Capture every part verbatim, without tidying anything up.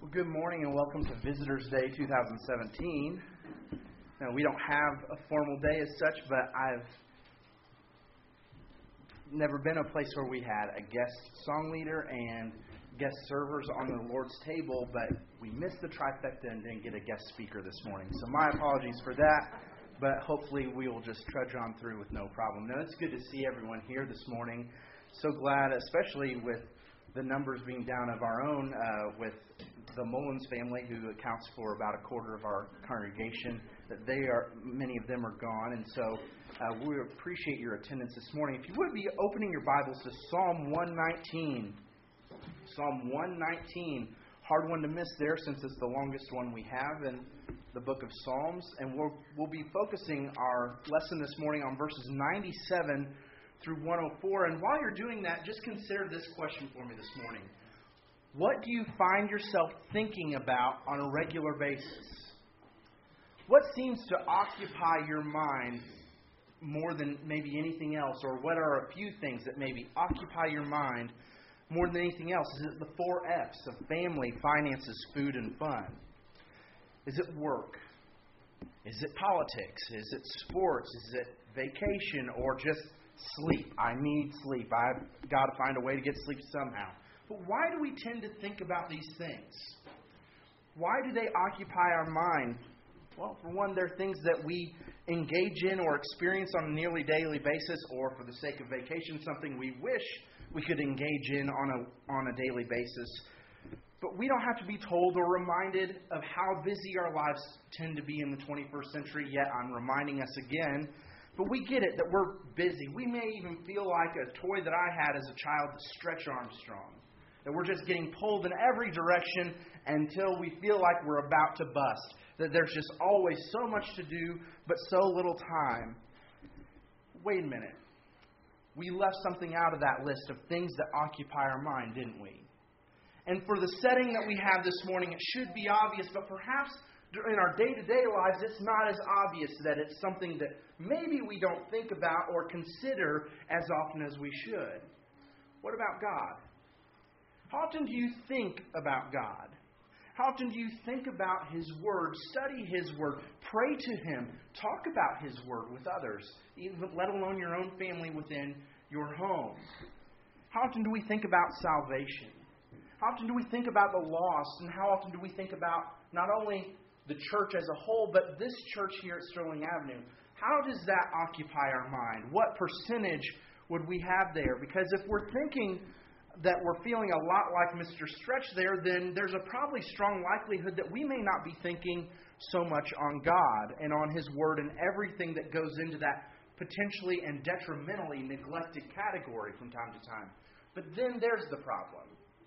Well, good morning and welcome to Visitors Day twenty seventeen. Now, we don't have a formal day as such, but I've never been a place where we had a guest song leader and guest servers on the Lord's table, but we missed the trifecta and didn't get a guest speaker this morning. So my apologies for that, but hopefully we will just trudge on through with no problem. Now, it's good to see everyone here this morning. So glad, especially with the numbers being down of our own, uh, with the Mullins family, who accounts for about a quarter of our congregation, that they are, many of them are gone. And so uh, we appreciate your attendance this morning. If you would be opening your Bibles to Psalm one nineteen. Psalm one nineteen. Hard one to miss there since it's the longest one we have in the book of Psalms. And we'll, we'll be focusing our lesson this morning on verses ninety-seven through one oh four. And while you're doing that, just consider this question for me this morning. What do you find yourself thinking about on a regular basis? What seems to occupy your mind more than maybe anything else? Or what are a few things that maybe occupy your mind more than anything else? Is it the four F's of family, finances, food, and fun? Is it work? Is it politics? Is it sports? Is it vacation? Or just sleep? I need sleep. I've got to find a way to get sleep somehow. But why do we tend to think about these things? Why do they occupy our mind? Well, for one, they're things that we engage in or experience on a nearly daily basis, or for the sake of vacation, something we wish we could engage in on a on a daily basis. But we don't have to be told or reminded of how busy our lives tend to be in the twenty-first century, yet I'm reminding us again. But we get it, that we're busy. We may even feel like a toy that I had as a child, the Stretch Armstrong. That we're just getting pulled in every direction until we feel like we're about to bust. That there's just always so much to do, but so little time. Wait a minute. We left something out of that list of things that occupy our mind, didn't we? And for the setting that we have this morning, it should be obvious, but perhaps in our day-to-day lives, it's not as obvious that it's something that maybe we don't think about or consider as often as we should. What about God? How often do you think about God? How often do you think about His Word, study His Word, pray to Him, talk about His Word with others, even let alone your own family within your home? How often do we think about salvation? How often do we think about the lost? And how often do we think about not only the church as a whole, but this church here at Sterling Avenue? How does that occupy our mind? What percentage would we have there? Because if we're thinking that we're feeling a lot like Mister Stretch there, then there's a probably strong likelihood that we may not be thinking so much on God and on His Word and everything that goes into that potentially and detrimentally neglected category from time to time. But then there's the problem,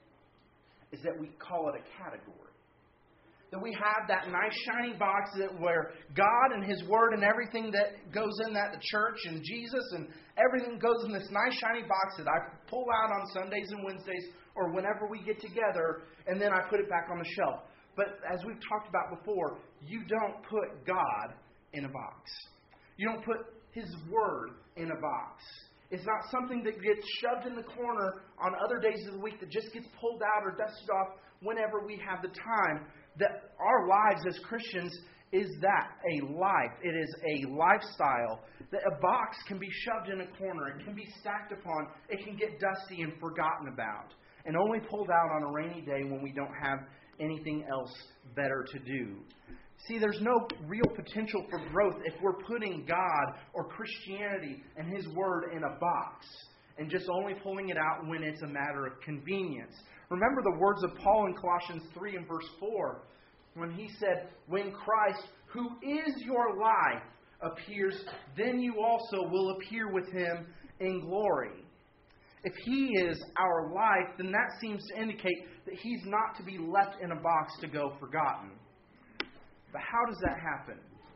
is that we call it a category. That we have that nice shiny box that where God and His Word and everything that goes in that, the church and Jesus and everything goes in this nice shiny box that I pull out on Sundays and Wednesdays or whenever we get together, and then I put it back on the shelf. But as we've talked about before, you don't put God in a box. You don't put His Word in a box. It's not something that gets shoved in the corner on other days of the week that just gets pulled out or dusted off whenever we have the time. That our lives as Christians is that, a life. It is a lifestyle. That a box can be shoved in a corner. It can be stacked upon. It can get dusty and forgotten about. And only pulled out on a rainy day when we don't have anything else better to do. See, there's no real potential for growth if we're putting God or Christianity and His Word in a box and just only pulling it out when it's a matter of convenience. Remember the words of Paul in Colossians three and verse four when he said, when Christ, who is your life, appears, then you also will appear with Him in glory. If He is our life, then that seems to indicate that He's not to be left in a box to go forgotten. But how does that happen?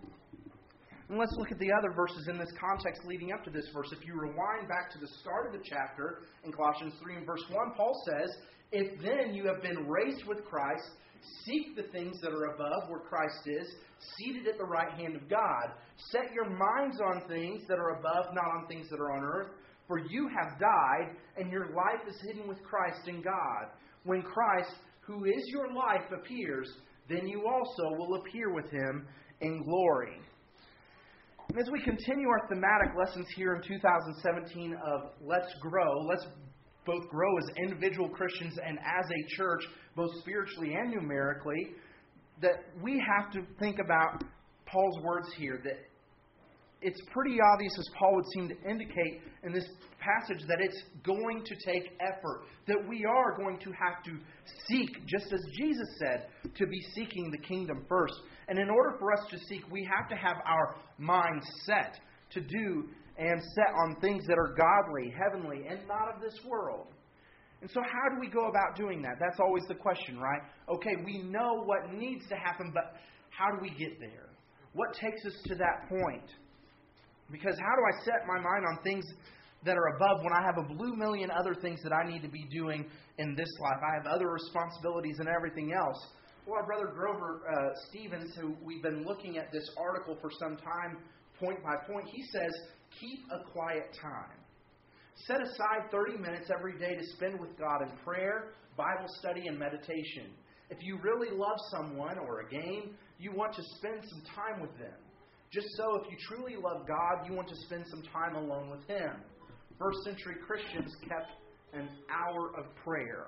And let's look at the other verses in this context leading up to this verse. If you rewind back to the start of the chapter in Colossians three and verse one, Paul says, if then you have been raised with Christ, seek the things that are above where Christ is, seated at the right hand of God. Set your minds on things that are above, not on things that are on earth. For you have died, and your life is hidden with Christ in God. When Christ, who is your life, appears, then you also will appear with Him in glory. And as we continue our thematic lessons here in two thousand seventeen of Let's Grow, let's both grow as individual Christians and as a church, both spiritually and numerically, that we have to think about Paul's words here, that it's pretty obvious, as Paul would seem to indicate in this passage, that it's going to take effort, that we are going to have to seek, just as Jesus said, to be seeking the kingdom first. And in order for us to seek, we have to have our mind set to do and set on things that are godly, heavenly, and not of this world. And so how do we go about doing that? That's always the question, right? Okay, we know what needs to happen, but how do we get there? What takes us to that point? Because how do I set my mind on things that are above when I have a blue million other things that I need to be doing in this life? I have other responsibilities and everything else. Well, our brother Grover uh, Stevens, who we've been looking at this article for some time, point by point, he says, keep a quiet time. Set aside thirty minutes every day to spend with God in prayer, Bible study, and meditation. If you really love someone or a game, you want to spend some time with them. Just so, if you truly love God, you want to spend some time alone with Him. First century Christians kept an hour of prayer.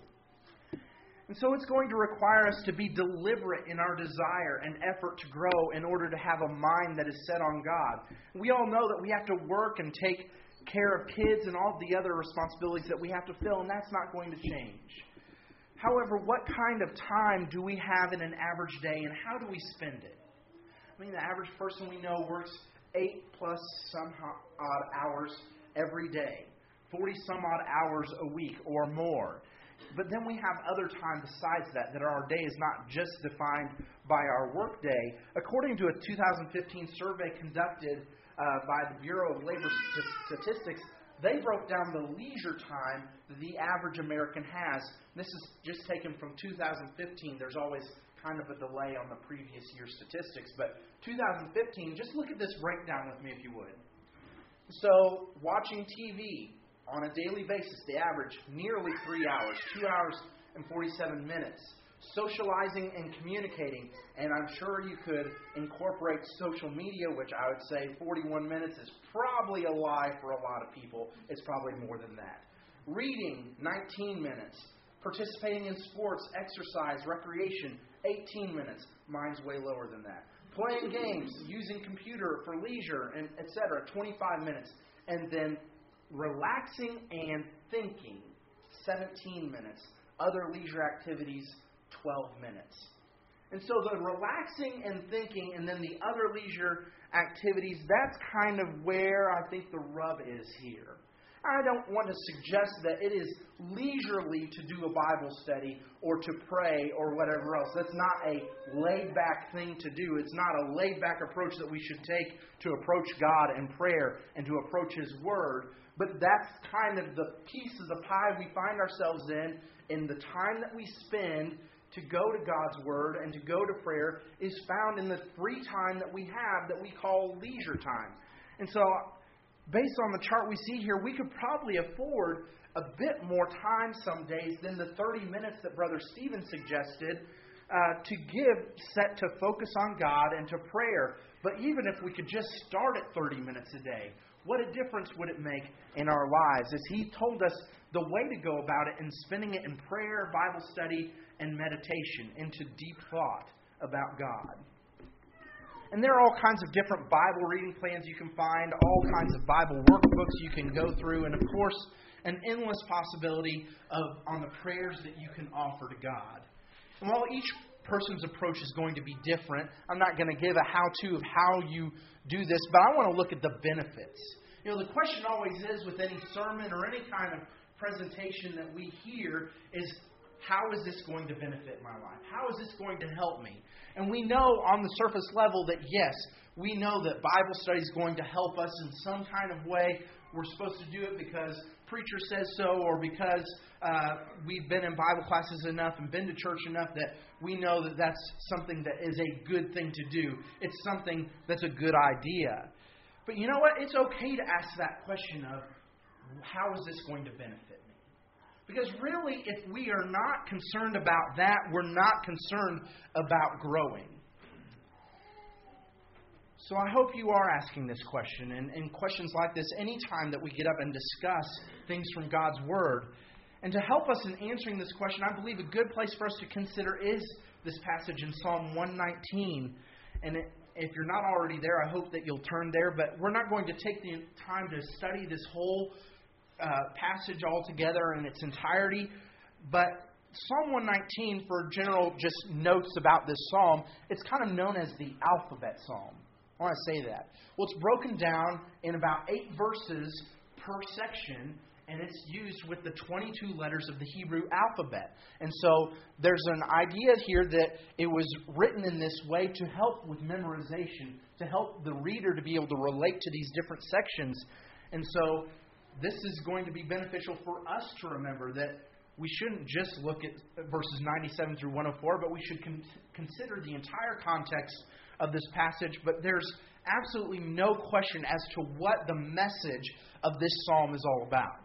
And so it's going to require us to be deliberate in our desire and effort to grow in order to have a mind that is set on God. We all know that we have to work and take care of kids and all the other responsibilities that we have to fill, and that's not going to change. However, what kind of time do we have in an average day, and how do we spend it? I mean, the average person we know works eight plus some odd hours every day, forty some odd hours a week or more. But then we have other time besides that, that our day is not just defined by our work day. According to a two thousand fifteen survey conducted uh, by the Bureau of Labor Statistics, they broke down the leisure time that the average American has. This is just taken from two thousand fifteen. There's always kind of a delay on the previous year's statistics. But two thousand fifteen, just look at this breakdown with me if you would. So, watching T V on a daily basis, the average, nearly three hours, two hours and forty-seven minutes. Socializing and communicating, and I'm sure you could incorporate social media, which I would say forty-one minutes is probably a lie for a lot of people. It's probably more than that. Reading, nineteen minutes. Participating in sports, exercise, recreation, eighteen minutes. Mine's way lower than that. Playing games, using computer for leisure, and et cetera, twenty-five minutes. And then relaxing and thinking, seventeen minutes. Other leisure activities, twelve minutes. And so the relaxing and thinking and then the other leisure activities, that's kind of where I think the rub is here. I don't want to suggest that it is leisurely to do a Bible study or to pray or whatever else. That's not a laid-back thing to do. It's not a laid-back approach that we should take to approach God in prayer and to approach His Word. But that's kind of the piece of the pie we find ourselves in, in the time that we spend to go to God's Word and to go to prayer is found in the free time that we have that we call leisure time. And so, based on the chart we see here, we could probably afford a bit more time some days than the thirty minutes that Brother Stephen suggested uh, to give set to focus on God and to prayer. But even if we could just start at thirty minutes a day, what a difference would it make in our lives? As he told us the way to go about it in spending it in prayer, Bible study, and meditation, into deep thought about God. And there are all kinds of different Bible reading plans you can find, all kinds of Bible workbooks you can go through, and of course, an endless possibility of on the prayers that you can offer to God. And while each person's approach is going to be different, I'm not going to give a how-to of how you do this, but I want to look at the benefits. You know, the question always is with any sermon or any kind of presentation that we hear is, how is this going to benefit my life? How is this going to help me? And we know on the surface level that, yes, we know that Bible study is going to help us in some kind of way. We're supposed to do it because preacher says so, or because uh, we've been in Bible classes enough and been to church enough that we know that that's something that is a good thing to do. It's something that's a good idea. But you know what? It's okay to ask that question of, how is this going to benefit me? Because really, if we are not concerned about that, we're not concerned about growing. So I hope you are asking this question, and, and questions like this anytime that we get up and discuss things from God's Word. And to help us in answering this question, I believe a good place for us to consider is this passage in Psalm one nineteen. And it, if you're not already there, I hope that you'll turn there. But we're not going to take the time to study this whole uh, passage altogether in its entirety. But Psalm one nineteen, for general just notes about this psalm, it's kind of known as the alphabet psalm. I want to say that. Well, it's broken down in about eight verses per section, and it's used with the twenty-two letters of the Hebrew alphabet. And so there's an idea here that it was written in this way to help with memorization, to help the reader to be able to relate to these different sections. And so this is going to be beneficial for us to remember that we shouldn't just look at verses ninety-seven through one oh four, but we should con- consider the entire context of this passage. But there's absolutely no question as to what the message of this psalm is all about.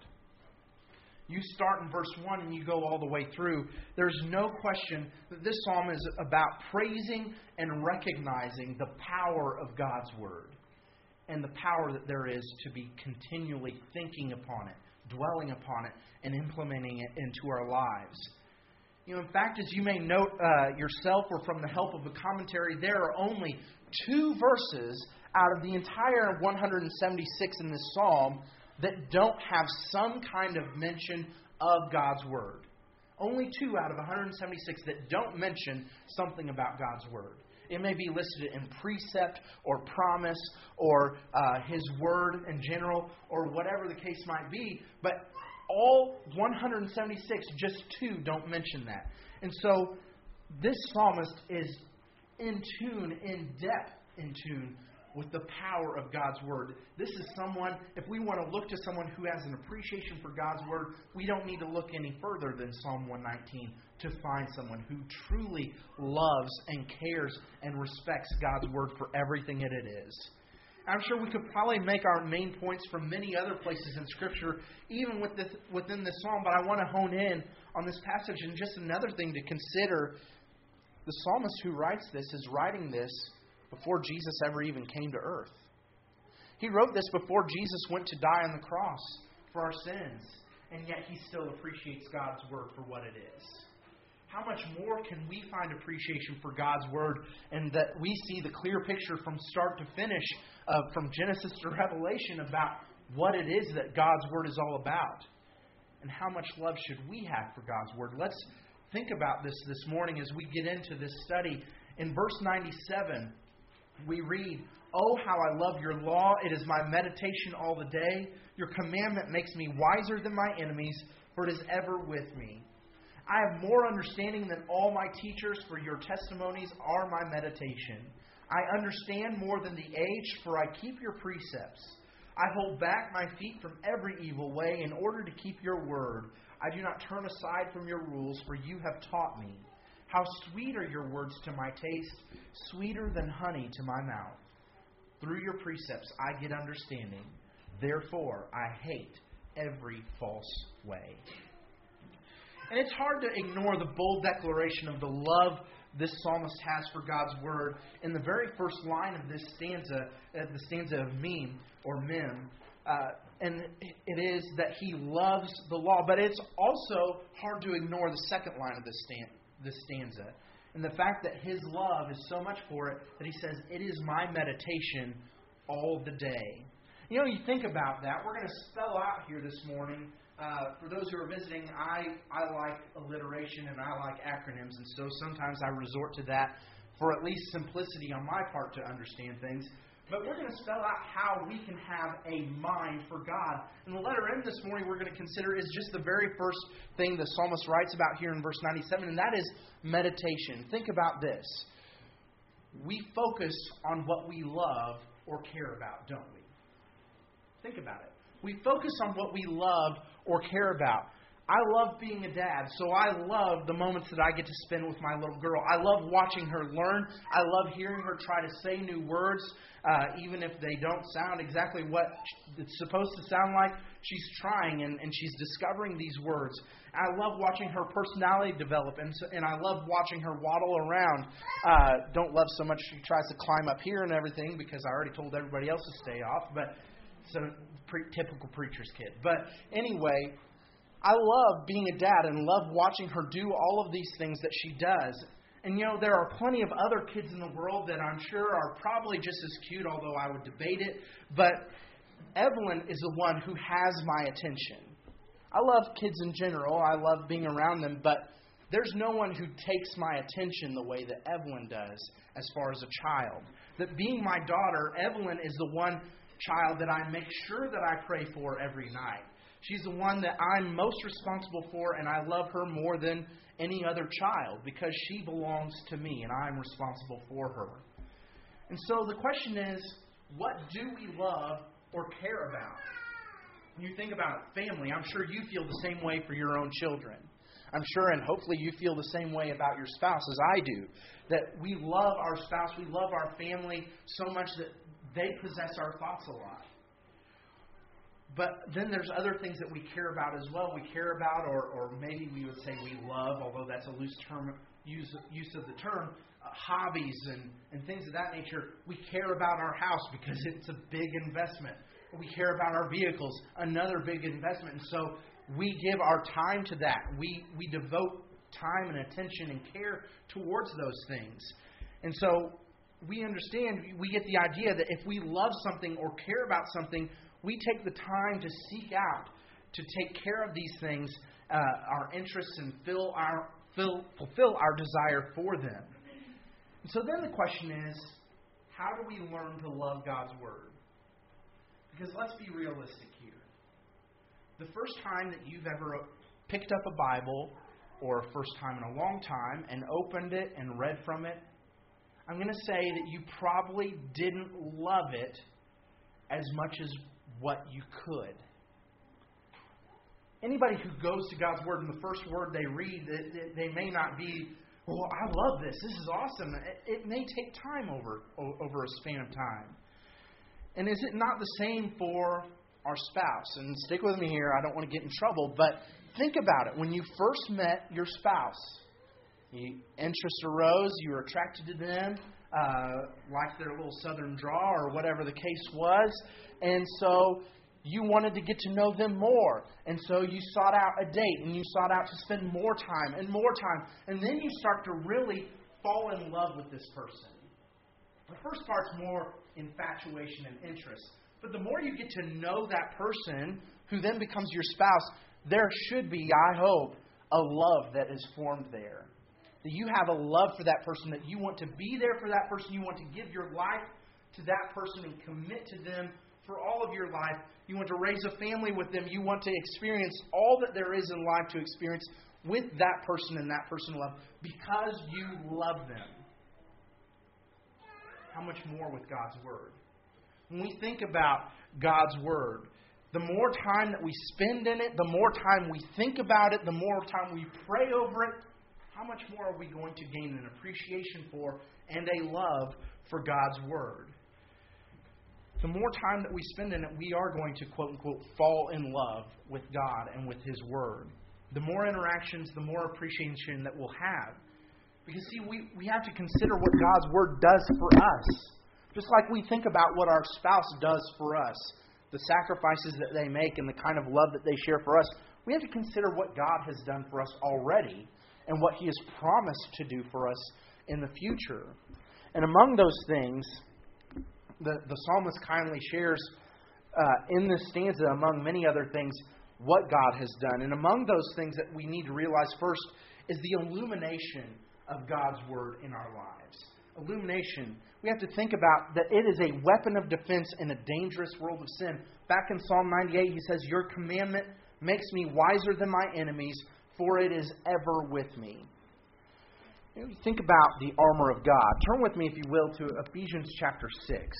You start in verse one and you go all the way through. There's no question that this psalm is about praising and recognizing the power of God's Word and the power that there is to be continually thinking upon it, dwelling upon it, and implementing it into our lives. You know, in fact, as you may note uh, yourself or from the help of a commentary, there are only two verses out of the entire one hundred seventy-six in this psalm that don't have some kind of mention of God's Word. Only two out of one hundred seventy-six that don't mention something about God's Word. It may be listed in precept or promise or uh, His Word in general or whatever the case might be, but all one hundred seventy-six, just two don't mention that. And so this psalmist is in tune, in depth in tune with the power of God's Word. This is someone, if we want to look to someone who has an appreciation for God's Word, we don't need to look any further than Psalm one nineteen to find someone who truly loves and cares and respects God's Word for everything that it is. I'm sure we could probably make our main points from many other places in Scripture, even with this, within this psalm, but I want to hone in on this passage. And just another thing to consider, the psalmist who writes this is writing this before Jesus ever even came to earth. He wrote this before Jesus went to die on the cross for our sins, and yet he still appreciates God's Word for what it is. How much more can we find appreciation for God's Word, and that we see the clear picture from start to finish, uh, from Genesis to Revelation, about what it is that God's Word is all about? And how much love should we have for God's Word? Let's think about this this morning as we get into this study. In verse ninety-seven, we read, "Oh, how I love your law. It is my meditation all the day. Your commandment makes me wiser than my enemies, for it is ever with me. I have more understanding than all my teachers, for your testimonies are my meditation. I understand more than the aged, for I keep your precepts. I hold back my feet from every evil way in order to keep your word. I do not turn aside from your rules, for you have taught me. How sweet are your words to my taste, sweeter than honey to my mouth. Through your precepts I get understanding. Therefore I hate every false way." And it's hard to ignore the bold declaration of the love this psalmist has for God's Word in the very first line of this stanza, uh, the stanza of Mem, or Mem. Uh, and it is that he loves the law. But it's also hard to ignore the second line of this, stan- this stanza. And the fact that his love is so much for it that he says, "It is my meditation all the day." You know, you think about that. We're going to spell out here this morning. Uh, for those who are visiting, I, I like alliteration and I like acronyms, and so sometimes I resort to that for at least simplicity on my part to understand things. But we're going to spell out how we can have a mind for God. And the letter M this morning we're going to consider is just the very first thing the psalmist writes about here in verse ninety-seven, and that is meditation. Think about this. We focus on what we love or care about, don't we? Think about it. We focus on what we love or care about. I love being a dad, so I love the moments that I get to spend with my little girl. I love watching her learn. I love hearing her try to say new words, uh, even if they don't sound exactly what it's supposed to sound like. She's trying, and, and she's discovering these words. I love watching her personality develop, and so, and I love watching her waddle around. Uh, don't love so much she tries to climb up here and everything, because I already told everybody else to stay off, but so pre- typical preacher's kid. But anyway, I love being a dad and love watching her do all of these things that she does. And, you know, there are plenty of other kids in the world that I'm sure are probably just as cute, although I would debate it. But Evelyn is the one who has my attention. I love kids in general. I love being around them. But there's no one who takes my attention the way that Evelyn does as far as a child. That being my daughter, Evelyn is the one child that I make sure that I pray for every night. She's the one that I'm most responsible for, and I love her more than any other child because she belongs to me, and I'm responsible for her. And so the question is, what do we love or care about? When you think about family, I'm sure you feel the same way for your own children. I'm sure, and hopefully you feel the same way about your spouse as I do, that we love our spouse, we love our family so much that they possess our thoughts a lot. But then there's other things that we care about as well. We care about, or, or maybe we would say we love, although that's a loose term use, use of the term, uh, hobbies and, and things of that nature. We care about our house because it's a big investment. We care about our vehicles, another big investment. And so we give our time to that. We, we devote time and attention and care towards those things. And so we understand, we get the idea that if we love something or care about something, we take the time to seek out, to take care of these things, uh, our interests, and fill our, fill, fulfill our desire for them. And so then the question is, how do we learn to love God's Word? Because let's be realistic here. The first time that you've ever picked up a Bible, or first time in a long time, and opened it and read from it, I'm going to say that you probably didn't love it as much as what you could. Anybody who goes to God's Word and the first word they read, they may not be, well, I love this. This is awesome. It may take time over, over a span of time. And is it not the same for our spouse? And stick with me here. I don't want to get in trouble. But think about it. When you first met your spouse, the interest arose. You were attracted to them, uh, like their little southern drawl or whatever the case was. And so you wanted to get to know them more. And so you sought out a date, and you sought out to spend more time and more time. And then you start to really fall in love with this person. The first part's more infatuation and interest. But the more you get to know that person, who then becomes your spouse, there should be, I hope, a love that is formed there. That you have a love for that person, that you want to be there for that person. You want to give your life to that person and commit to them for all of your life. You want to raise a family with them. You want to experience all that there is in life to experience with that person and that person love because you love them. How much more with God's Word? When we think about God's Word, the more time that we spend in it, the more time we think about it, the more time we pray over it, how much more are we going to gain an appreciation for and a love for God's Word? The more time that we spend in it, we are going to, quote unquote, fall in love with God and with His Word. The more interactions, the more appreciation that we'll have. Because, see, we, we have to consider what God's Word does for us. Just like we think about what our spouse does for us, the sacrifices that they make and the kind of love that they share for us, we have to consider what God has done for us already and what He has promised to do for us in the future. And among those things, the, the psalmist kindly shares uh, in this stanza, among many other things, what God has done. And among those things that we need to realize first is the illumination of God's Word in our lives. Illumination. We have to think about that it is a weapon of defense in a dangerous world of sin. Back in Psalm ninety-eight, he says, "Your commandment makes me wiser than my enemies, for it is ever with me." Think about the armor of God. Turn with me, if you will, to Ephesians chapter six.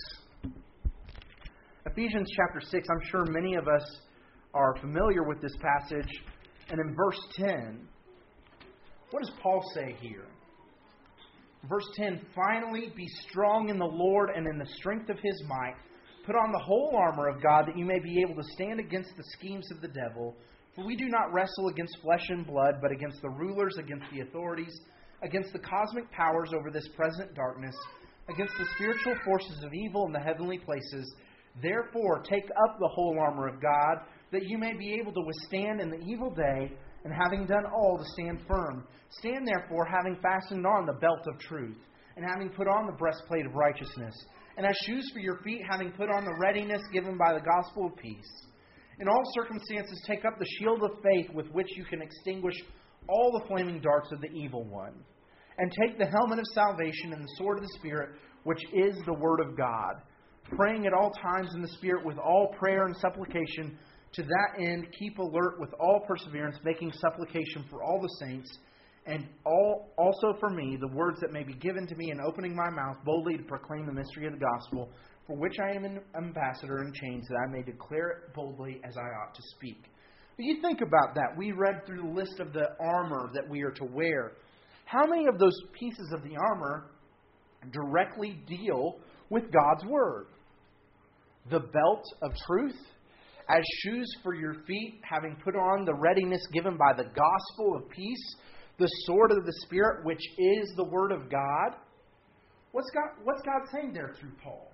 Ephesians chapter six, I'm sure many of us are familiar with this passage. And in verse ten, what does Paul say here? Verse ten, finally, be strong in the Lord and in the strength of His might. Put on the whole armor of God that you may be able to stand against the schemes of the devil. For we do not wrestle against flesh and blood, but against the rulers, against the authorities, against the cosmic powers over this present darkness, against the spiritual forces of evil in the heavenly places. Therefore, take up the whole armor of God, that you may be able to withstand in the evil day, and having done all, to stand firm. Stand therefore, having fastened on the belt of truth, and having put on the breastplate of righteousness, and as shoes for your feet, having put on the readiness given by the gospel of peace. In all circumstances, take up the shield of faith with which you can extinguish all the flaming darts of the evil one. And take the helmet of salvation and the sword of the Spirit, which is the Word of God, praying at all times in the Spirit with all prayer and supplication. To that end, keep alert with all perseverance, making supplication for all the saints, and all also for me, the words that may be given to me in opening my mouth boldly to proclaim the mystery of the gospel, for which I am an ambassador in chains, that I may declare it boldly as I ought to speak. But you think about that. We read through the list of the armor that we are to wear. How many of those pieces of the armor directly deal with God's Word? The belt of truth, as shoes for your feet, having put on the readiness given by the gospel of peace, the sword of the Spirit, which is the Word of God. What's God, what's God saying there through Paul?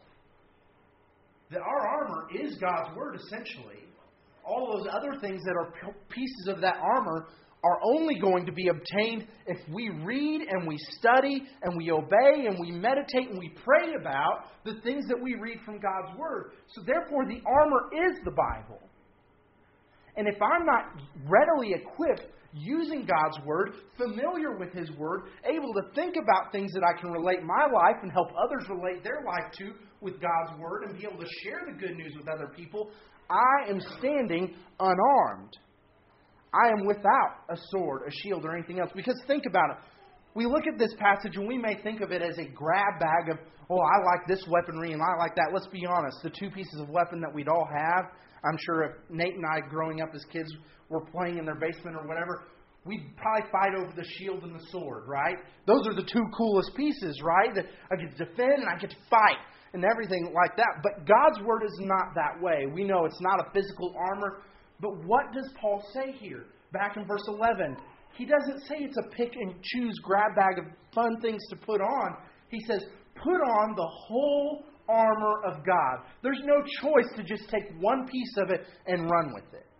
That our armor is God's Word, essentially. All those other things that are pieces of that armor are only going to be obtained if we read and we study and we obey and we meditate and we pray about the things that we read from God's Word. So therefore, the armor is the Bible. And if I'm not readily equipped using God's Word, familiar with His Word, able to think about things that I can relate my life and help others relate their life to with God's Word and be able to share the good news with other people, I am standing unarmed. I am without a sword, a shield, or anything else. Because think about it. We look at this passage and we may think of it as a grab bag of, oh, I like this weaponry and I like that. Let's be honest. The two pieces of weapon that we'd all have, I'm sure if Nate and I growing up as kids were playing in their basement or whatever, we'd probably fight over the shield and the sword, right? Those are the two coolest pieces, right? That I get to defend and I get to fight and everything like that. But God's Word is not that way. We know it's not a physical armor. But what does Paul say here? Back in verse eleven, he doesn't say it's a pick and choose grab bag of fun things to put on. He says, put on the whole armor of God. There's no choice to just take one piece of it and run with it.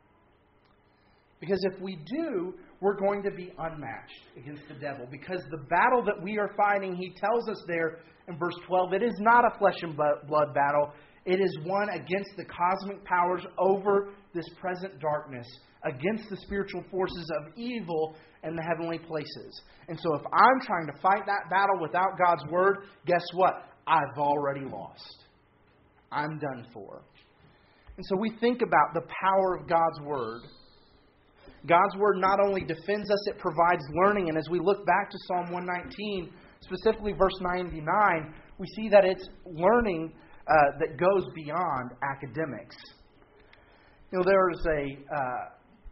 Because if we do, we're going to be unmatched against the devil. Because the battle that we are fighting, he tells us there in verse twelve, it is not a flesh and blood battle. It is one against the cosmic powers over this present darkness, against the spiritual forces of evil in the heavenly places. And so if I'm trying to fight that battle without God's Word, guess what? I've already lost. I'm done for. And so we think about the power of God's Word. God's Word not only defends us, it provides learning. And as we look back to Psalm one nineteen, specifically verse ninety-nine, we see that it's learning Uh, that goes beyond academics. You know, there's a uh,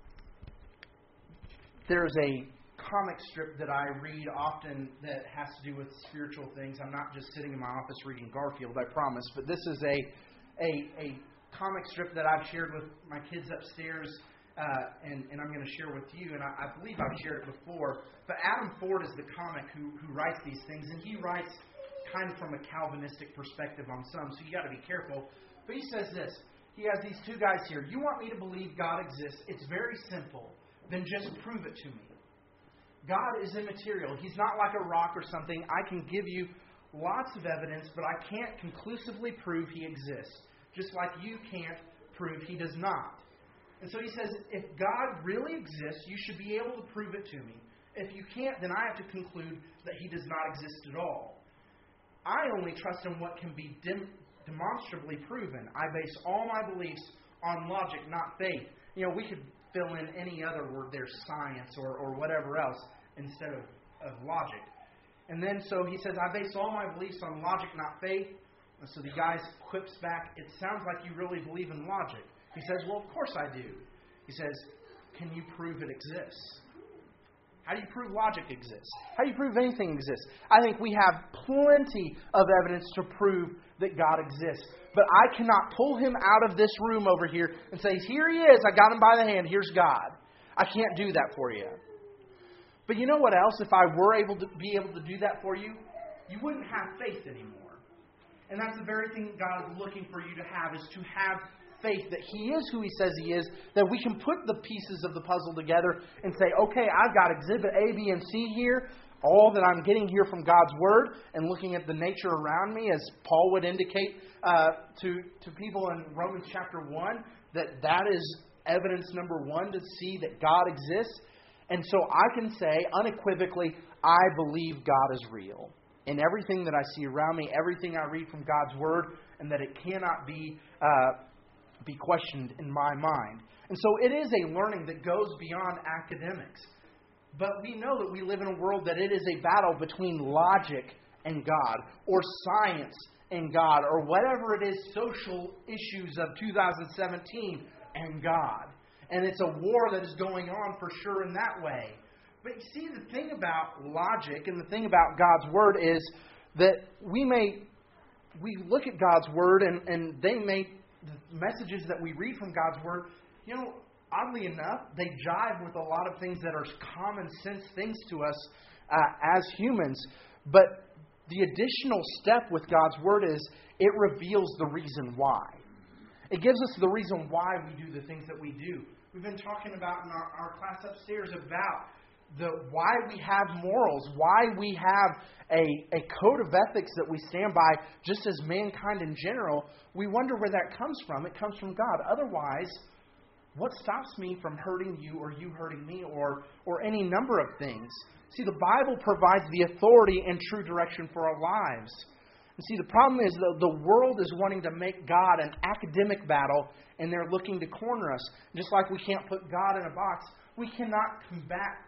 there's a comic strip that I read often that has to do with spiritual things. I'm not just sitting in my office reading Garfield, I promise. But this is a a, a comic strip that I've shared with my kids upstairs, uh, and, and I'm going to share with you. And I, I believe I've shared it before. But Adam Ford is the comic who who writes these things, and he writes kind of from a Calvinistic perspective on some, so you got to be careful. But he says this. He has these two guys here. You want me to believe God exists? It's very simple. Then just prove it to me. God is immaterial. He's not like a rock or something. I can give you lots of evidence, but I can't conclusively prove He exists. Just like you can't prove He does not. And so he says, if God really exists, you should be able to prove it to me. If you can't, then I have to conclude that He does not exist at all. I only trust in what can be dem- demonstrably proven. I base all my beliefs on logic, not faith. You know, we could fill in any other word there, science or, or whatever else, instead of, of logic. And then so he says, I base all my beliefs on logic, not faith. And so the guy quips back, it sounds like you really believe in logic. He says, well, of course I do. He says, can you prove it exists? How do you prove logic exists? How do you prove anything exists? I think we have plenty of evidence to prove that God exists. But I cannot pull him out of this room over here and say, here he is, I got him by the hand, here's God. I can't do that for you. But you know what else? If I were able to be able to do that for you, you wouldn't have faith anymore. And that's the very thing God is looking for you to have, is to have faith that He is who He says He is, that we can put the pieces of the puzzle together and say, okay, I've got exhibit A, B, and C here, all that I'm getting here from God's Word, and looking at the nature around me, as Paul would indicate uh, to, to people in Romans chapter one, that that is evidence number one to see that God exists. And so I can say unequivocally, I believe God is real. In everything that I see around me, everything I read from God's Word, and that it cannot be uh, be questioned in my mind. And so it is a learning that goes beyond academics. But we know that we live in a world that it is a battle between logic and God, or science and God, or whatever it is, social issues of two thousand seventeen and God. And it's a war that is going on for sure in that way. But you see, the thing about logic and the thing about God's Word is that we may, we look at God's Word and, and they may, the messages that we read from God's Word, you know, oddly enough, they jive with a lot of things that are common sense things to us uh, as humans. But the additional step with God's Word is it reveals the reason why. It gives us the reason why we do the things that we do. We've been talking about in our, our class upstairs about the why we have morals, why we have a, a code of ethics that we stand by just as mankind in general. We wonder where that comes from. It comes from God. Otherwise, what stops me from hurting you or you hurting me or, or any number of things? See, the Bible provides the authority and true direction for our lives. And see, the problem is that the world is wanting to make God an academic battle, and they're looking to corner us. Just like we can't put God in a box, we cannot combat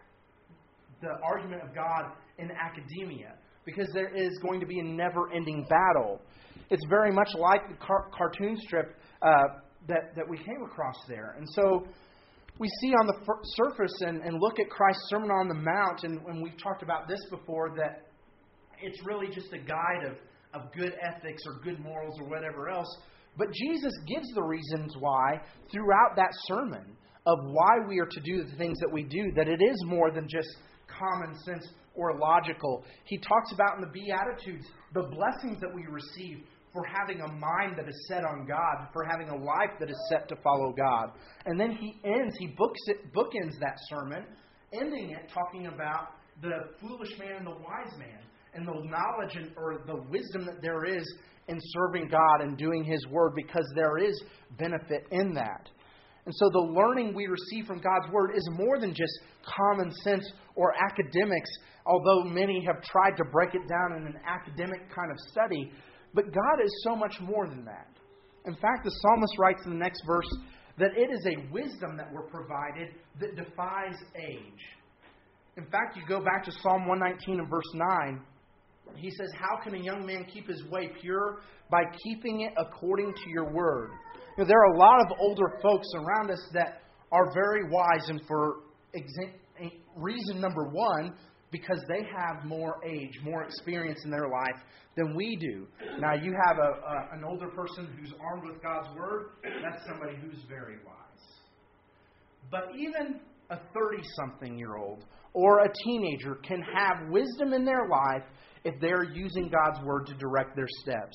the argument of God in academia, because there is going to be a never-ending battle. It's very much like the car- cartoon strip uh, that, that we came across there. And so we see on the f- surface and, and look at Christ's Sermon on the Mount, and, and we've talked about this before, that it's really just a guide of, of good ethics or good morals or whatever else. But Jesus gives the reasons why throughout that sermon of why we are to do the things that we do, that it is more than just common sense or logical. He talks about in the Beatitudes the blessings that we receive for having a mind that is set on God, for having a life that is set to follow God. And then he ends, he books it, bookends that sermon, ending it talking about the foolish man and the wise man, and the knowledge and, or the wisdom that there is in serving God and doing His Word, because there is benefit in that. And so the learning we receive from God's Word is more than just common sense or academics, although many have tried to break it down in an academic kind of study. But God is so much more than that. In fact, the psalmist writes in the next verse that it is a wisdom that we're provided that defies age. In fact, you go back to Psalm one nineteen and verse nine. He says, how can a young man keep his way pure? By keeping it according to your word. You know, there are a lot of older folks around us that are very wise, and for exa- reason number one, because they have more age, more experience in their life than we do. Now, you have a, a, an older person who's armed with God's Word, that's somebody who's very wise. But even a thirty-something-year-old or a teenager can have wisdom in their life if they're using God's Word to direct their steps.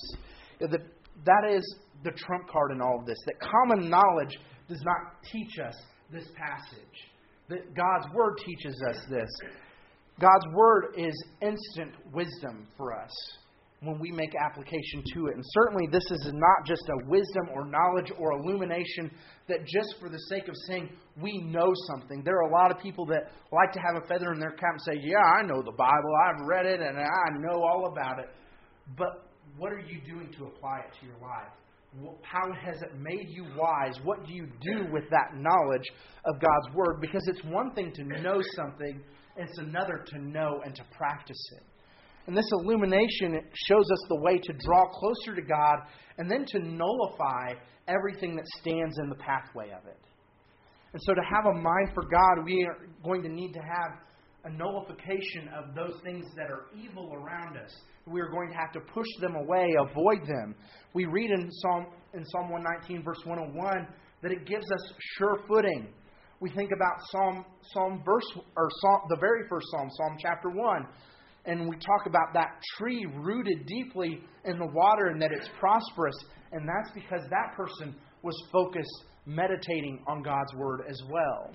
That is the trump card in all of this, that common knowledge does not teach us this passage. That God's Word teaches us this. God's Word is instant wisdom for us when we make application to it. And certainly this is not just a wisdom or knowledge or illumination that just for the sake of saying we know something. There are a lot of people that like to have a feather in their cap and say, yeah, I know the Bible, I've read it, and I know all about it. But what are you doing to apply it to your life? How has it made you wise? What do you do with that knowledge of God's Word? Because it's one thing to know something, it's another to know and to practice it. And this illumination shows us the way to draw closer to God and then to nullify everything that stands in the pathway of it. And so to have a mind for God, we are going to need to have a nullification of those things that are evil around us. We are going to have to push them away, avoid them. We read in Psalm in Psalm one nineteen, verse one oh one, that it gives us sure footing. We think about Psalm Psalm verse or Psalm, the very first Psalm, Psalm chapter one, and we talk about that tree rooted deeply in the water and that it's prosperous. And that's because that person was focused, meditating on God's Word as well.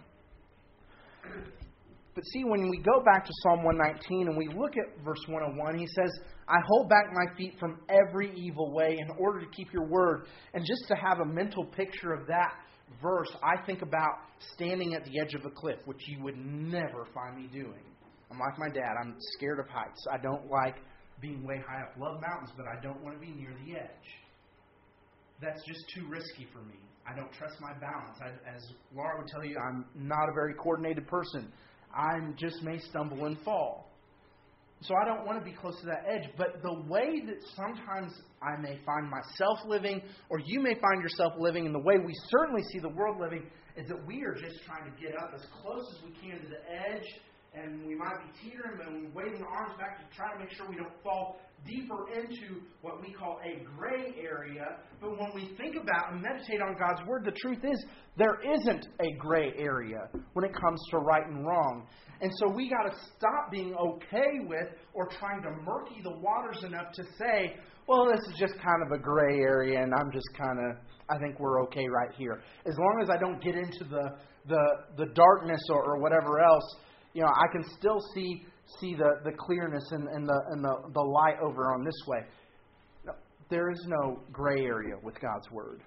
But see, when we go back to Psalm one nineteen and we look at verse one oh one, he says, I hold back my feet from every evil way in order to keep your word. And just to have a mental picture of that verse, I think about standing at the edge of a cliff, which you would never find me doing. I'm like my dad. I'm scared of heights. I don't like being way high up. Love mountains, but I don't want to be near the edge. That's just too risky for me. I don't trust my balance. I, as Laura would tell you, I'm not a very coordinated person. I just may stumble and fall. So I don't want to be close to that edge. But the way that sometimes I may find myself living, or you may find yourself living, and the way we certainly see the world living, is that we are just trying to get up as close as we can to the edge, and we might be teetering and waving our arms back to try to make sure we don't fall deeper into what we call a gray area. But when we think about and meditate on God's Word, the truth is there isn't a gray area when it comes to right and wrong. And so we got to stop being okay with or trying to murky the waters enough to say, well, this is just kind of a gray area and I'm just kind of, I think we're okay right here. As long as I don't get into the the, the darkness or, or whatever else, you know, I can still see see the, the clearness and, and, the, and the, the light over on this way. No, there is no gray area with God's Word.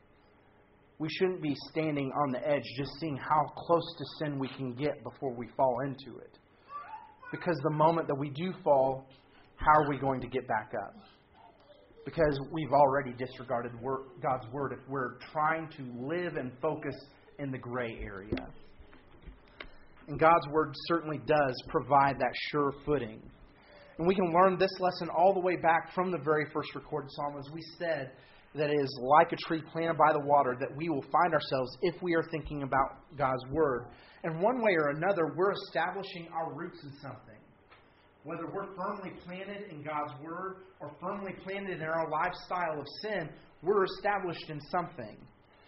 We shouldn't be standing on the edge just seeing how close to sin we can get before we fall into it. Because the moment that we do fall, how are we going to get back up? Because we've already disregarded God's Word if we're trying to live and focus in the gray area. And God's Word certainly does provide that sure footing. And we can learn this lesson all the way back from the very first recorded psalm, as we said, that is like a tree planted by the water, that we will find ourselves if we are thinking about God's Word. And one way or another, we're establishing our roots in something. Whether we're firmly planted in God's Word or firmly planted in our lifestyle of sin, we're established in something.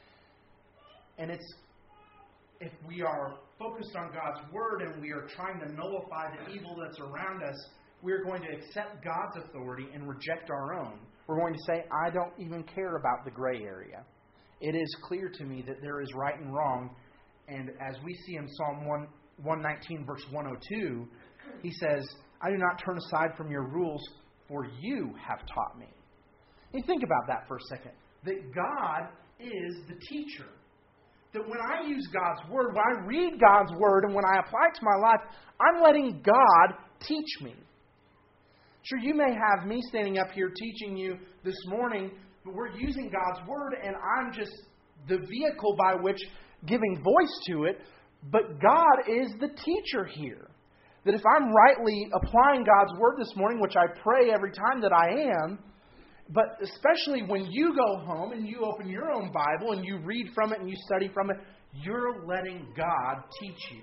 And it's if we are focused on God's Word and we are trying to nullify the evil that's around us, we're going to accept God's authority and reject our own. We're going to say, I don't even care about the gray area. It is clear to me that there is right and wrong. And as we see in Psalm one nineteen, verse one oh two, he says, I do not turn aside from your rules, for you have taught me. And think about that for a second. That God is the teacher. That when I use God's Word, when I read God's Word, and when I apply it to my life, I'm letting God teach me. Sure, you may have me standing up here teaching you this morning, but we're using God's Word, and I'm just the vehicle by which giving voice to it, but God is the teacher here. That if I'm rightly applying God's Word this morning, which I pray every time that I am, but especially when you go home and you open your own Bible and you read from it and you study from it, you're letting God teach you.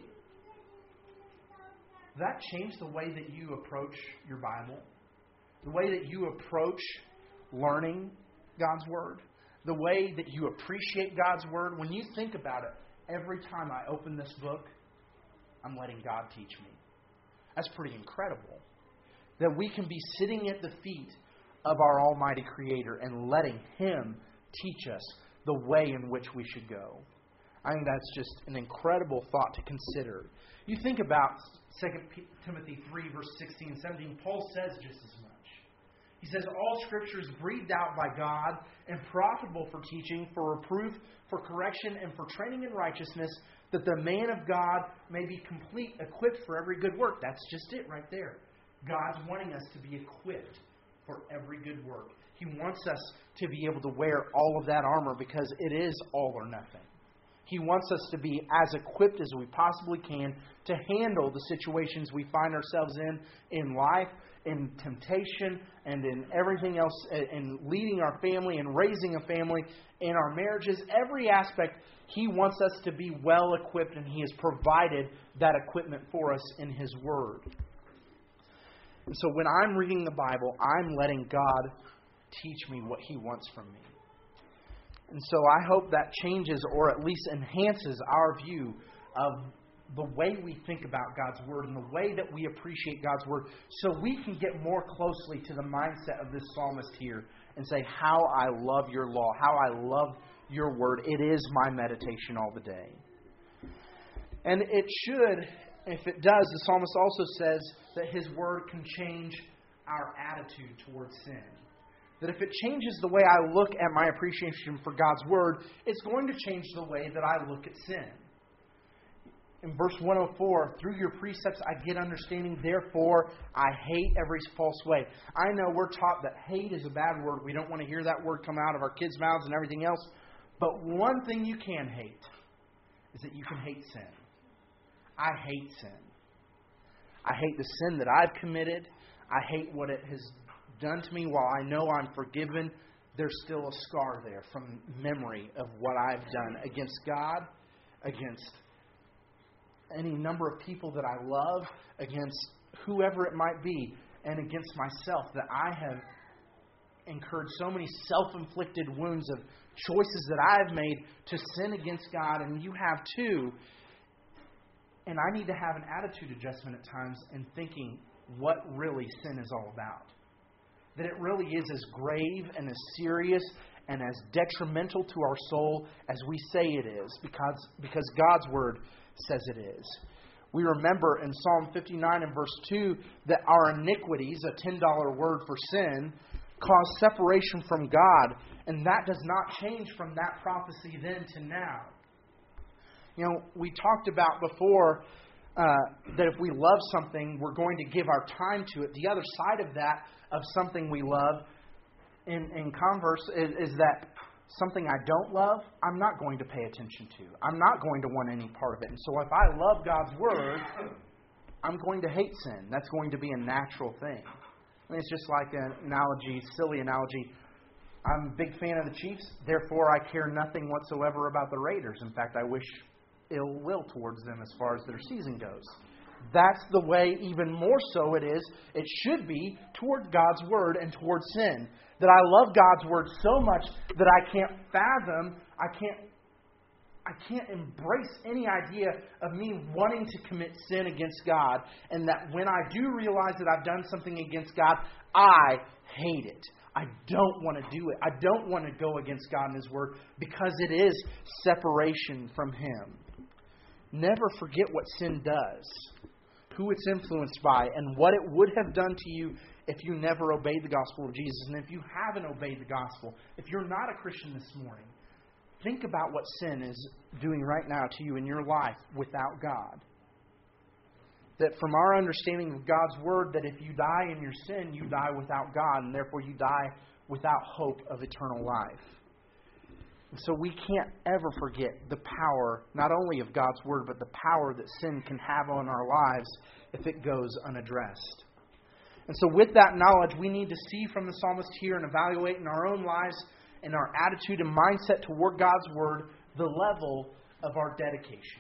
Does that change the way that you approach your Bible? The way that you approach learning God's Word? The way that you appreciate God's Word? When you think about it, every time I open this book, I'm letting God teach me. That's pretty incredible. That we can be sitting at the feet of our Almighty Creator and letting Him teach us the way in which we should go. I think that's just an incredible thought to consider. You think about Second Timothy three, verse sixteen and seventeen, Paul says just as much. He says, all Scripture is breathed out by God and profitable for teaching, for reproof, for correction, and for training in righteousness, that the man of God may be complete, equipped for every good work. That's just it right there. God's wanting us to be equipped for every good work. He wants us to be able to wear all of that armor because it is all or nothing. He wants us to be as equipped as we possibly can to handle the situations we find ourselves in in life, in temptation, and in everything else, in leading our family and raising a family, in our marriages, every aspect. He wants us to be well equipped, and He has provided that equipment for us in His Word. And so when I'm reading the Bible, I'm letting God teach me what He wants from me. And so I hope that changes or at least enhances our view of the way we think about God's Word and the way that we appreciate God's Word, so we can get more closely to the mindset of this psalmist here and say, how I love your law, how I love your Word. It is my meditation all the day. And it should, if it does, the psalmist also says that his Word can change our attitude towards sin. That if it changes the way I look at my appreciation for God's Word, it's going to change the way that I look at sin. In verse one oh four, through your precepts I get understanding, therefore I hate every false way. I know we're taught that hate is a bad word. We don't want to hear that word come out of our kids' mouths and everything else. But one thing you can hate is that you can hate sin. I hate sin. I hate the sin that I've committed. I hate what it has done to me. While I know I'm forgiven, there's still a scar there from memory of what I've done against God, against any number of people that I love, against whoever it might be, and against myself, that I have incurred so many self-inflicted wounds of choices that I've made to sin against God, and you have too. And I need to have an attitude adjustment at times in thinking what really sin is all about. That it really is as grave and as serious and as detrimental to our soul as we say it is, because, because God's Word says it is. We remember in Psalm fifty-nine and verse two that our iniquities, a ten dollar word for sin, cause separation from God, and that does not change from that prophecy then to now. You know, we talked about before uh, that if we love something, we're going to give our time to it. The other side of that, of something we love, in, in converse, is, is that something I don't love, I'm not going to pay attention to. I'm not going to want any part of it. And so if I love God's Word, I'm going to hate sin. That's going to be a natural thing. I mean, it's just like an analogy, silly analogy. I'm a big fan of the Chiefs, therefore I care nothing whatsoever about the Raiders. In fact, I wish ill will towards them as far as their season goes. That's the way, even more so it is, it should be toward God's Word and toward sin. That I love God's Word so much that I can't fathom, I can't I can't embrace any idea of me wanting to commit sin against God, and that when I do realize that I've done something against God, I hate it. I don't want to do it. I don't want to go against God and His Word because it is separation from Him. Never forget what sin does, who it's influenced by, and what it would have done to you if you never obeyed the gospel of Jesus. And if you haven't obeyed the gospel, if you're not a Christian this morning, think about what sin is doing right now to you in your life without God. That from our understanding of God's Word, that if you die in your sin, you die without God, and therefore you die without hope of eternal life. And so we can't ever forget the power, not only of God's Word, but the power that sin can have on our lives if it goes unaddressed. And so with that knowledge, we need to see from the psalmist here and evaluate in our own lives and our attitude and mindset toward God's Word the level of our dedication.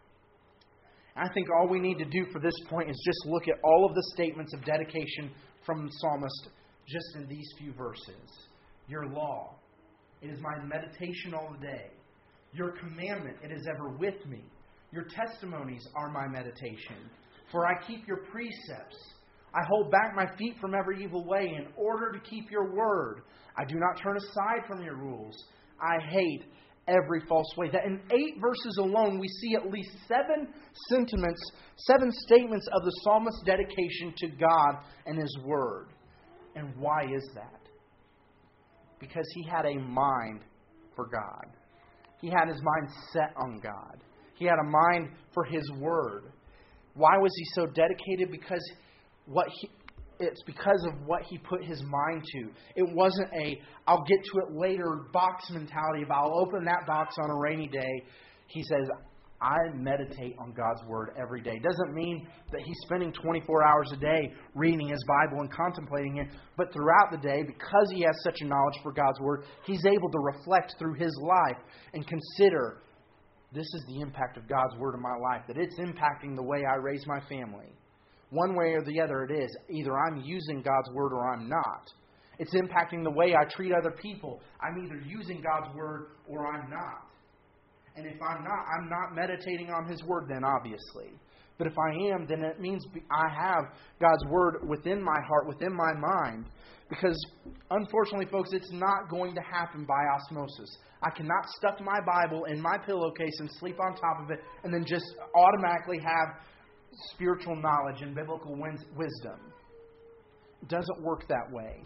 I think all we need to do for this point is just look at all of the statements of dedication from the psalmist just in these few verses. Your law, it is my meditation all the day. Your commandment, it is ever with me. Your testimonies are my meditation. For I keep your precepts. I hold back my feet from every evil way in order to keep your word. I do not turn aside from your rules. I hate every false way. That in eight verses alone, we see at least seven sentiments, seven statements of the psalmist's dedication to God and His Word. And why is that? Because he had a mind for God. He had his mind set on God. He had a mind for His Word. Why was he so dedicated? Because what he, it's because of what he put his mind to. It wasn't a, I'll get to it later box mentality of I'll open that box on a rainy day. He says, I meditate on God's Word every day. Doesn't mean that he's spending twenty-four hours a day reading his Bible and contemplating it. But throughout the day, because he has such a knowledge for God's Word, he's able to reflect through his life and consider this is the impact of God's Word in my life, that it's impacting the way I raise my family. One way or the other it is. Either I'm using God's Word or I'm not. It's impacting the way I treat other people. I'm either using God's Word or I'm not. And if I'm not, I'm not meditating on His Word then, obviously. But if I am, then it means I have God's Word within my heart, within my mind. Because, unfortunately, folks, it's not going to happen by osmosis. I cannot stuff my Bible in my pillowcase and sleep on top of it and then just automatically have spiritual knowledge and biblical wisdom. It doesn't work that way.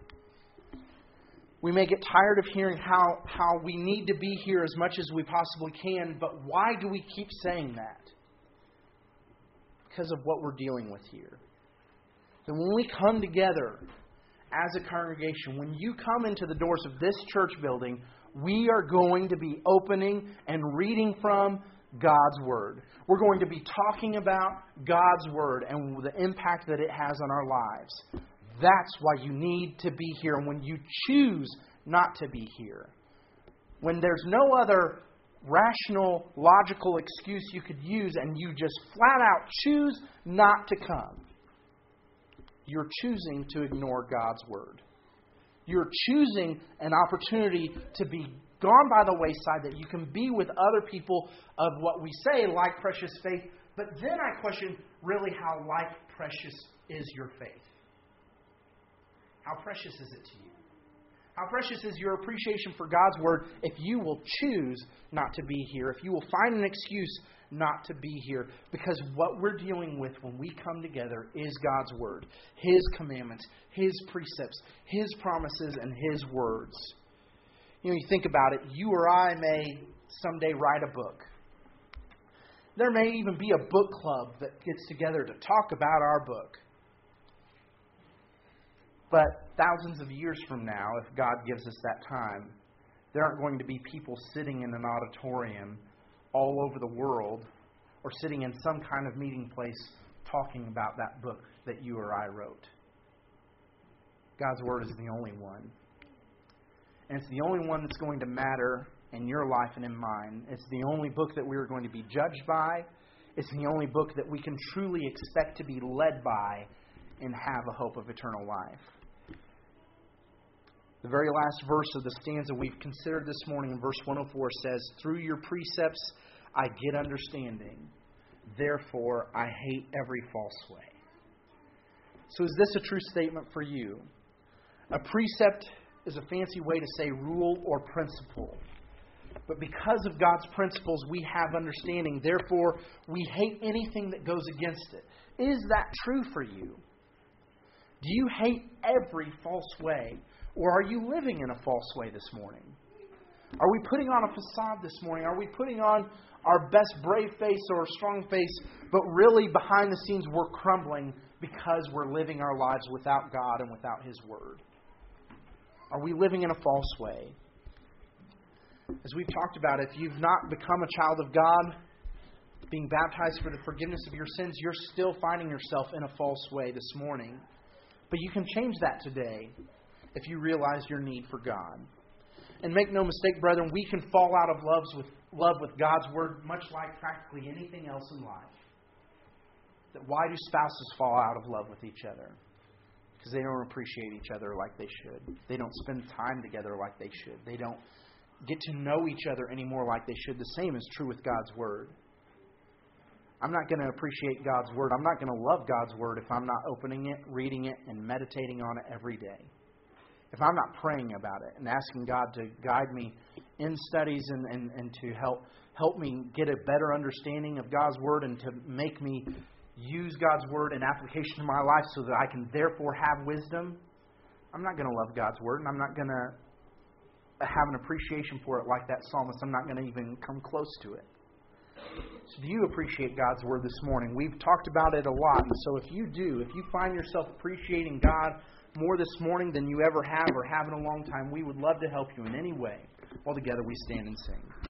We may get tired of hearing how, how we need to be here as much as we possibly can, but why do we keep saying that? Because of what we're dealing with here. And when we come together as a congregation, when you come into the doors of this church building, we are going to be opening and reading from God's Word. We're going to be talking about God's Word and the impact that it has on our lives. That's why you need to be here. And when you choose not to be here, when there's no other rational, logical excuse you could use and you just flat out choose not to come, you're choosing to ignore God's Word. You're choosing an opportunity to be gone by the wayside, that you can be with other people of what we say like precious faith. But then I question really how like precious is your faith. How precious is it to you? How precious is your appreciation for God's Word if you will choose not to be here, if you will find an excuse not to be here? Because what we're dealing with when we come together is God's Word, His commandments, His precepts, His promises, and His words. You know, you think about it, you or I may someday write a book. There may even be a book club that gets together to talk about our book. But thousands of years from now, if God gives us that time, there aren't going to be people sitting in an auditorium all over the world or sitting in some kind of meeting place talking about that book that you or I wrote. God's Word is the only one. And it's the only one that's going to matter in your life and in mine. It's the only book that we are going to be judged by. It's the only book that we can truly expect to be led by and have a hope of eternal life. The very last verse of the stanza we've considered this morning, in verse one oh four, says, "Through your precepts I get understanding. Therefore I hate every false way." So is this a true statement for you? A precept is a fancy way to say rule or principle. But because of God's principles, we have understanding. Therefore, we hate anything that goes against it. Is that true for you? Do you hate every false way? Or are you living in a false way this morning? Are we putting on a facade this morning? Are we putting on our best brave face or strong face, but really behind the scenes we're crumbling because we're living our lives without God and without His Word? Are we living in a false way? As we've talked about, if you've not become a child of God, being baptized for the forgiveness of your sins, you're still finding yourself in a false way this morning. But you can change that today if you realize your need for God. And make no mistake, brethren, we can fall out of love with, love with God's Word much like practically anything else in life. That why do spouses fall out of love with each other? Because they don't appreciate each other like they should. They don't spend time together like they should. They don't get to know each other anymore like they should. The same is true with God's Word. I'm not going to appreciate God's Word. I'm not going to love God's Word if I'm not opening it, reading it, and meditating on it every day. If I'm not praying about it and asking God to guide me in studies and, and, and to help help me get a better understanding of God's Word and to make me use God's Word in application in my life so that I can therefore have wisdom, I'm not going to love God's Word, and I'm not going to have an appreciation for it like that psalmist. I'm not going to even come close to it. So do you appreciate God's Word this morning? We've talked about it a lot. And so if you do, if you find yourself appreciating God more this morning than you ever have or have in a long time, we would love to help you in any way. All together we stand and sing.